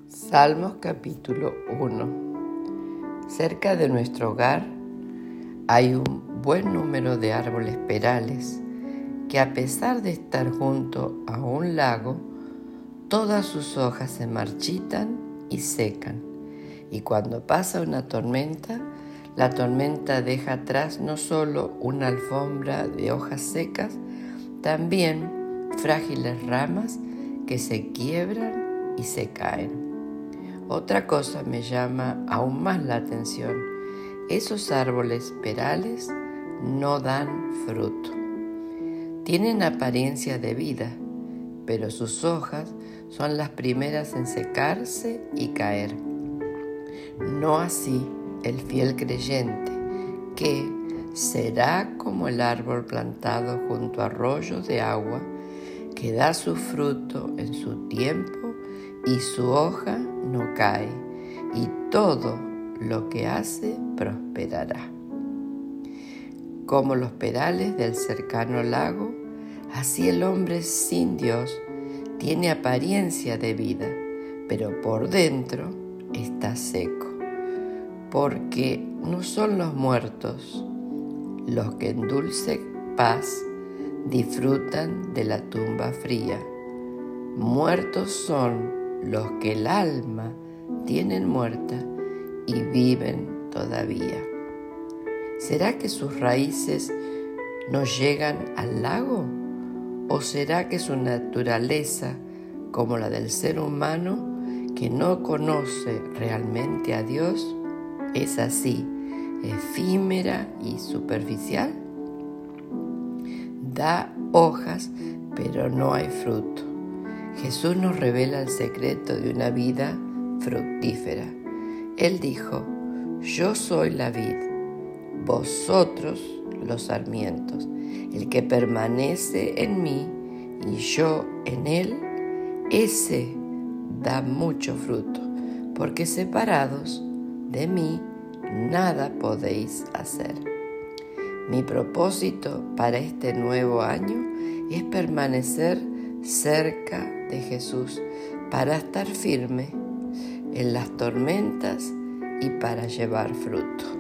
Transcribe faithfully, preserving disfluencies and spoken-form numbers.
Salmos capítulo uno. Cerca de nuestro hogar hay un buen número de árboles perales que, a pesar de estar junto a un lago, todas sus hojas se marchitan y secan. Y cuando pasa una tormenta, la tormenta deja atrás no solo una alfombra de hojas secas, también frágiles ramas que se quiebran y se caen. Otra cosa me llama aún más la atención. Esos árboles perales no dan fruto. Tienen apariencia de vida, pero sus hojas son las primeras en secarse y caer. No así el fiel creyente, que será como el árbol plantado junto a arroyos de agua, que da su fruto en su tiempo y su hoja no cae, y todo lo que hace prosperará. Como los perales del cercano lago, así el hombre sin Dios tiene apariencia de vida, pero por dentro está seco, porque no son los muertos los que en dulce paz disfrutan de la tumba fría. Muertos son los que el alma tienen muerta y viven todavía. ¿Será que sus raíces no llegan al lago? ¿O será que su naturaleza, como la del ser humano, que no conoce realmente a Dios, es así, efímera y superficial? Da hojas, pero no hay fruto. Jesús nos revela el secreto de una vida fructífera. Él dijo: yo soy la vid, vosotros los sarmientos. El que permanece en mí y yo en él, ese da mucho fruto, porque separados de mí nada podéis hacer. Mi propósito para este nuevo año es permanecer cerca de Jesús para estar firme en las tormentas y para llevar fruto.